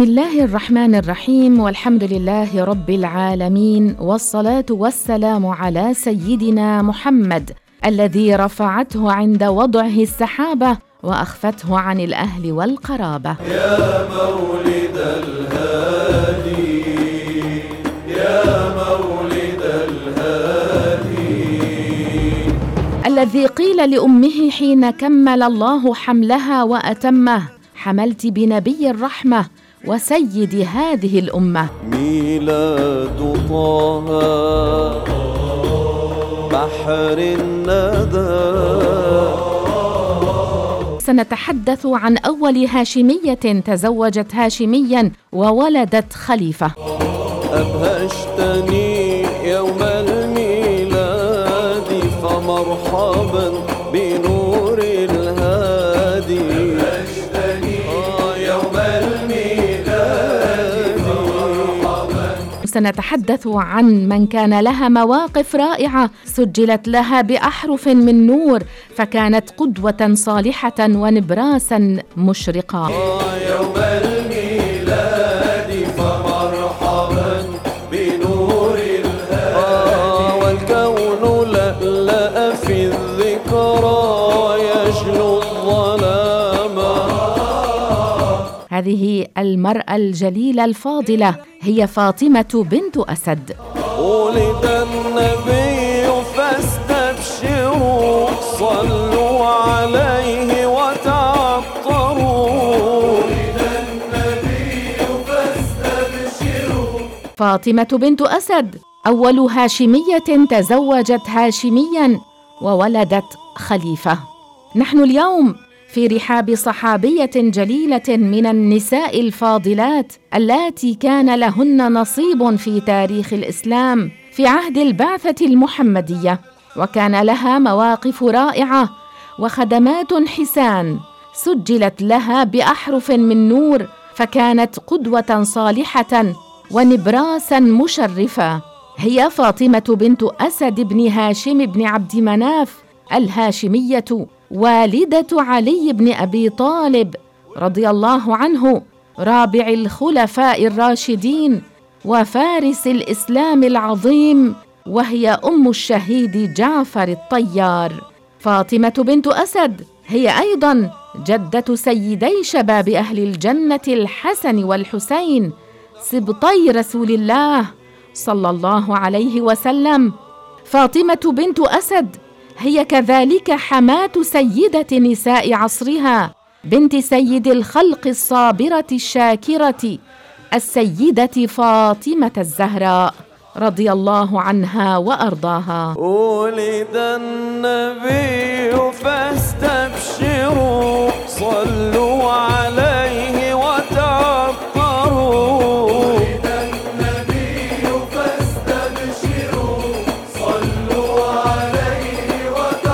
الله الرحمن الرحيم، والحمد لله رب العالمين، والصلاة والسلام على سيدنا محمد الذي رفعته عند وضعه السحابة وأخفته عن الأهل والقرابة. يا مولد الهادي، يا مولد الهادي، الذي قيل لأمه حين كمل الله حملها وأتمه: حملت بنبي الرحمة وسيد هذه الأمة. ميلاد طه بحر الندى. سنتحدث عن أول هاشمية تزوجت هاشميا وولدت خليفة. أبهشتني يوم الميلاد فمرحبا بنور الهادي. أبهشتني يوم الميلاد مرحبا. سنتحدث عن من كان لها مواقف رائعة سجلت لها بأحرف من نور، فكانت قدوة صالحة ونبراسا مشرقا. يوم الميلاد فمرحبا بنور الهادي. والكون لألأ في الذكرى يجلو الظلام. هذه المرأة الجليلة الفاضلة هي فاطمة بنت أسد. ولد النبي فاستبشروا، صلوا عليه وتعطروا. ولد النبي فاستبشروا. فاطمة بنت أسد أول هاشمية تزوجت هاشميا وولدت خليفة. نحن اليوم في رحاب صحابية جليلة من النساء الفاضلات اللاتي كان لهن نصيب في تاريخ الإسلام في عهد البعثة المحمدية، وكان لها مواقف رائعة وخدمات حسان سجلت لها بأحرف من نور، فكانت قدوة صالحة ونبراسا مشرفة. هي فاطمة بنت أسد بن هاشم بن عبد مناف الهاشمية، والدة علي بن أبي طالب رضي الله عنه، رابع الخلفاء الراشدين وفارس الإسلام العظيم، وهي أم الشهيد جعفر الطيار. فاطمة بنت أسد هي أيضاً جدة سيدي شباب أهل الجنة الحسن والحسين سبطي رسول الله صلى الله عليه وسلم. فاطمة بنت أسد هي كذلك حماة سيدة نساء عصرها، بنت سيد الخلق الصابرة الشاكرة السيدة فاطمة الزهراء رضي الله عنها وأرضاها. ولد النبي فاستبشروا، صلوا عليه وتعطروا. ولد النبي فاستبشروا، صلوا عليه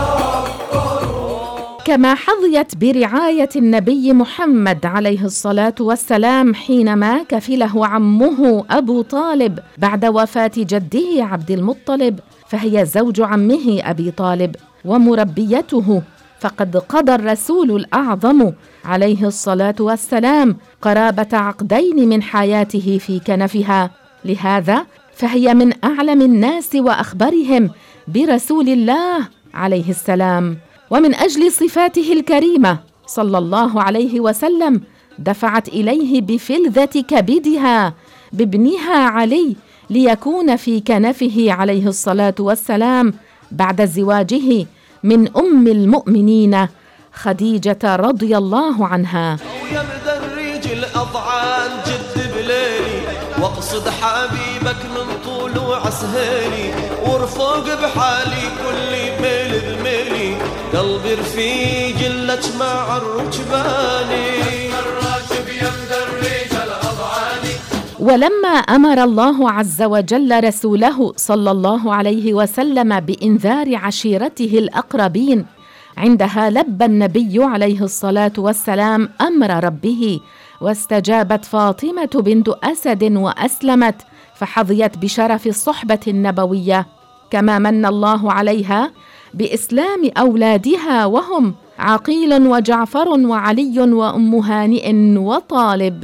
وتعطروا. كما حظيت برعاية النبي محمد عليه الصلاة والسلام حينما كفله عمه أبو طالب بعد وفاة جده عبد المطلب، فهي زوج عمه أبي طالب ومربيته، فقد قضى الرسول الأعظم عليه الصلاة والسلام قرابة عقدين من حياته في كنفها، لهذا فهي من أعلم الناس وأخبرهم برسول الله عليه السلام. ومن أجل صفاته الكريمة صلى الله عليه وسلم دفعت إليه بفلذة كبدها بابنها علي ليكون في كنفه عليه الصلاة والسلام بعد زواجه من أم المؤمنين خديجة رضي الله عنها. يا مدرج الأضعان جد بليلي، واقصد حبيبك من طلوع سهيلي، وارفق بحالي كل ميل بميلي، قلبي رفيق لك مع الركباني. الراكب يا مدرج الأضعان. ولما أمر الله عز وجل رسوله صلى الله عليه وسلم بإنذار عشيرته الأقربين، عندها لبى النبي عليه الصلاة والسلام أمر ربه، واستجابت فاطمة بنت أسد وأسلمت، فحظيت بشرف الصحبة النبوية. كما من الله عليها بإسلام أولادها وهم عقيل وجعفر وعلي وأم هانئ وطالب.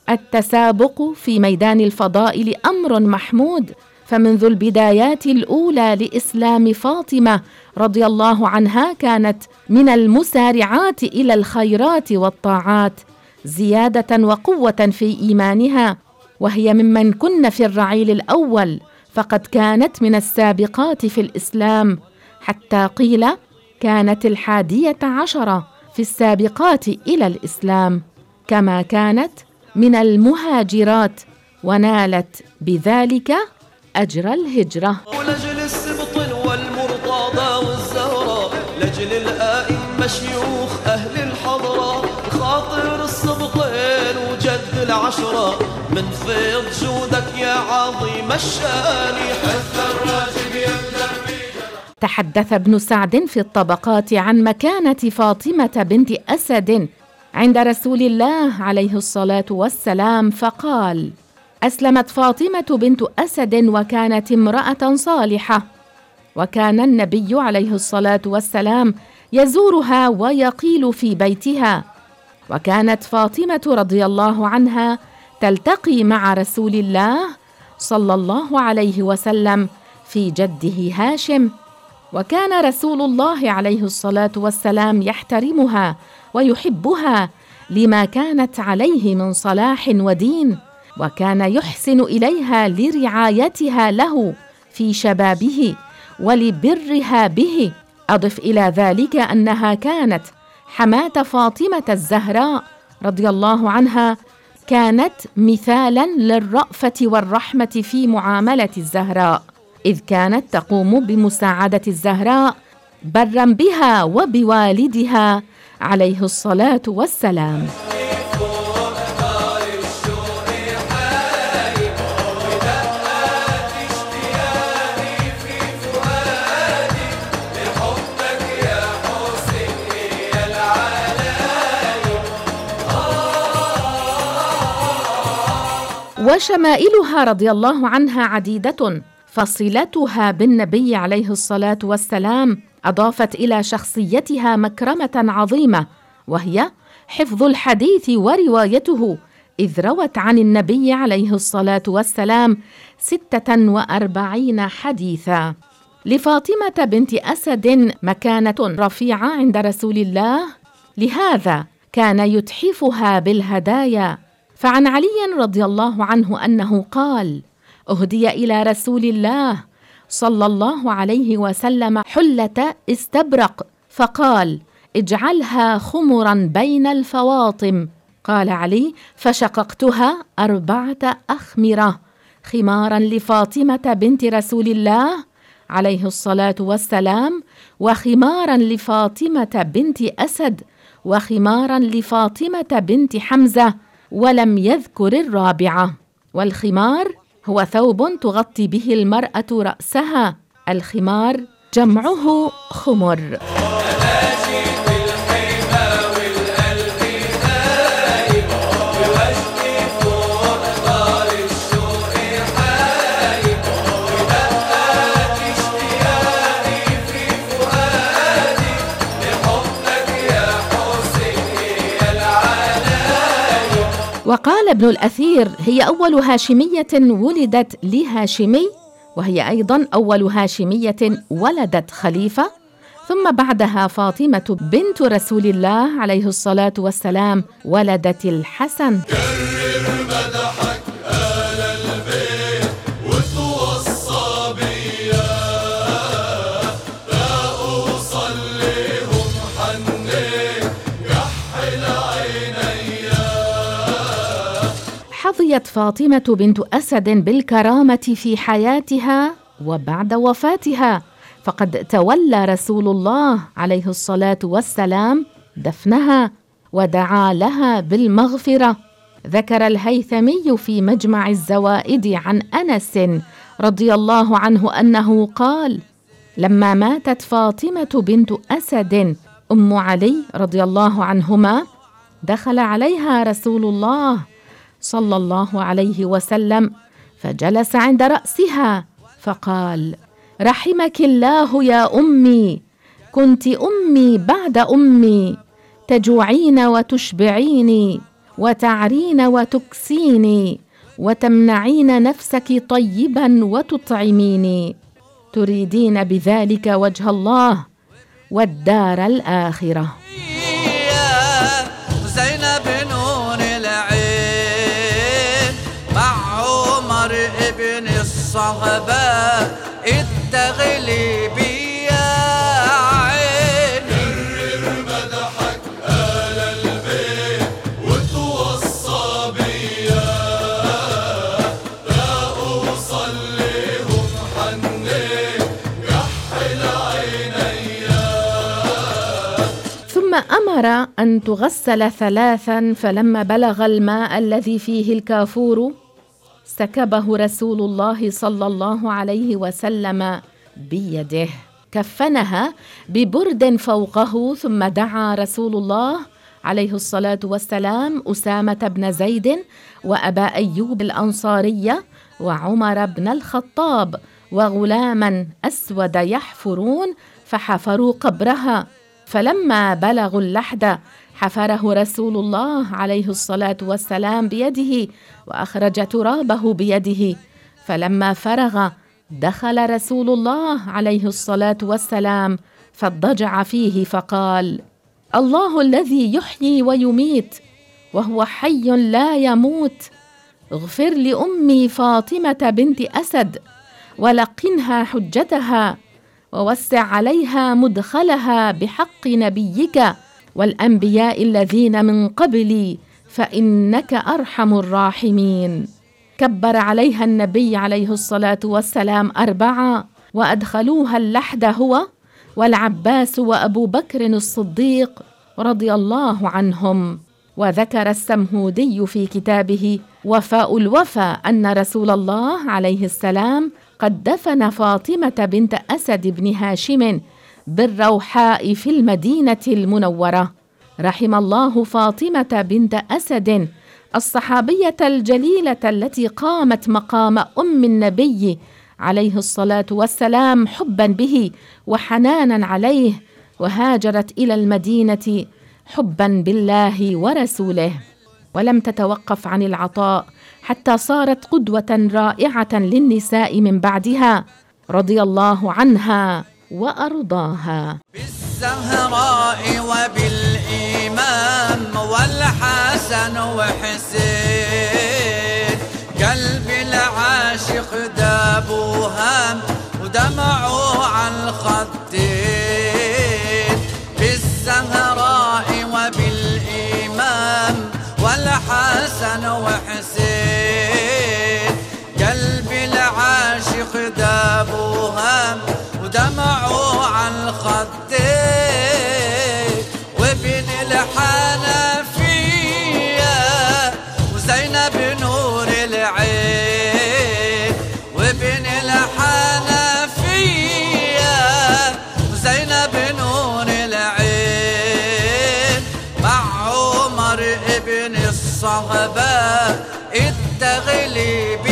التسابق في ميدان الفضائل أمر محمود، فمنذ البدايات الأولى لإسلام فاطمة رضي الله عنها كانت من المسارعات إلى الخيرات والطاعات زيادة وقوة في إيمانها، وهي ممن كن في الرعيل الأول، فقد كانت من السابقات في الإسلام، حتى قيل كانت 11 في السابقات إلى الإسلام، كما كانت من المهاجرات ونالت بذلك أجر الهجرة. ولجل السبط والمرتضى والزهرة، لجل الآئمة شيوخ أهل الحضرة، خاطر السبطين وجد العشرة، من فيض جودك يا عظيم الشان حتى الراجب يقدر. تحدث ابن سعد في الطبقات عن مكانة فاطمة بنت أسد عند رسول الله عليه الصلاة والسلام، فقال: أسلمت فاطمة بنت أسد وكانت امرأة صالحة، وكان النبي عليه الصلاة والسلام يزورها ويقيل في بيتها، وكانت فاطمة رضي الله عنها تلتقي مع رسول الله صلى الله عليه وسلم في جده هاشم، وكان رسول الله عليه الصلاة والسلام يحترمها ويحبها لما كانت عليه من صلاح ودين، وكان يحسن إليها لرعايتها له في شبابه ولبرها به. أضف إلى ذلك أنها كانت حماة فاطمة الزهراء رضي الله عنها، كانت مثالاً للرأفة والرحمة في معاملة الزهراء، إذ كانت تقوم بمساعدة الزهراء برا بها وبوالدها عليه الصلاة والسلام. وشمائلها رضي الله عنها عديدة، فصلتها بالنبي عليه الصلاة والسلام أضافت إلى شخصيتها مكرمة عظيمة، وهي حفظ الحديث وروايته، إذ روت عن النبي عليه الصلاة والسلام 46 حديثا. لفاطمة بنت أسد مكانة رفيعة عند رسول الله، لهذا كان يتحفها بالهدايا. فعن علي رضي الله عنه أنه قال: أهدي إلى رسول الله صلى الله عليه وسلم حلة استبرق، فقال: اجعلها خمرا بين الفواطم. قال علي: فشققتها 4 أخمرة، خمارا لفاطمة بنت رسول الله عليه الصلاة والسلام، وخمارا لفاطمة بنت أسد، وخمارا لفاطمة بنت حمزة، ولم يذكر الرابعة. والخمار هو ثوب تغطي به المرأة رأسها، الخمار جمعه خمر. وقال ابن الأثير: هي أول هاشمية ولدت لهاشمي، وهي أيضا أول هاشمية ولدت خليفة، ثم بعدها فاطمة بنت رسول الله عليه الصلاة والسلام ولدت الحسن. حظيت فاطمة بنت أسد بالكرامة في حياتها وبعد وفاتها، فقد تولى رسول الله عليه الصلاة والسلام دفنها ودعا لها بالمغفرة. ذكر الهيثمي في مجمع الزوائد عن أنس رضي الله عنه أنه قال: لما ماتت فاطمة بنت أسد أم علي رضي الله عنهما، دخل عليها رسول الله صلى الله عليه وسلم فجلس عند رأسها فقال: رحمك الله يا أمي، كنت أمي بعد أمي، تجوعين وتشبعيني وتعرين وتكسيني وتمنعين نفسك طيبا وتطعميني، تريدين بذلك وجه الله والدار الآخرة. زينب نون العين مع عمر ابن الصهبة التغليبي يا عين، كرر مدحك آل البيت وتوصى بيا، لا أوصل لهم حنين كحل عينيا. ثم أمر أن تغسل 3، فلما بلغ الماء الذي فيه الكافور سكبه رسول الله صلى الله عليه وسلم بيده، كفنها ببرد فوقه، ثم دعا رسول الله عليه الصلاة والسلام أسامة بن زيد وأبا أيوب الأنصارية وعمر بن الخطاب وغلاما أسود يحفرون، فحفروا قبرها. فلما بلغوا اللحد حفره رسول الله عليه الصلاة والسلام بيده وأخرج ترابه بيده. فلما فرغ دخل رسول الله عليه الصلاة والسلام فاضطجع فيه فقال: الله الذي يحيي ويميت وهو حي لا يموت، اغفر لأمي فاطمة بنت أسد ولقنها حجتها ووسع عليها مدخلها بحق نبيك والأنبياء الذين من قبلي فإنك أرحم الراحمين. كبر عليها النبي عليه الصلاة والسلام 4 وأدخلوها اللحد هو والعباس وأبو بكر الصديق رضي الله عنهم. وذكر السمهودي في كتابه وفاء الوفا أن رسول الله عليه السلام قد دفن فاطمة بنت أسد بن هاشم بالروحاء في المدينة المنورة. رحم الله فاطمة بنت أسد الصحابية الجليلة التي قامت مقام أم النبي عليه الصلاة والسلام حبا به وحنانا عليه، وهاجرت إلى المدينة حبا بالله ورسوله، ولم تتوقف عن العطاء حتى صارت قدوة رائعة للنساء من بعدها رضي الله عنها وأرضاها. بالزهراء وبالإمام والحسن وحسين، قلب العاشق دابوها ودمعوا على الخدين. بالزهراء وبالإمام والحسن وحسين، قلب العاشق دابوها ودمعوا على الخدين. وابن الحنفية وزينب نور العين، وابن الحنفية وزينب نور العين مع عمر ابن الصهبة التغليبي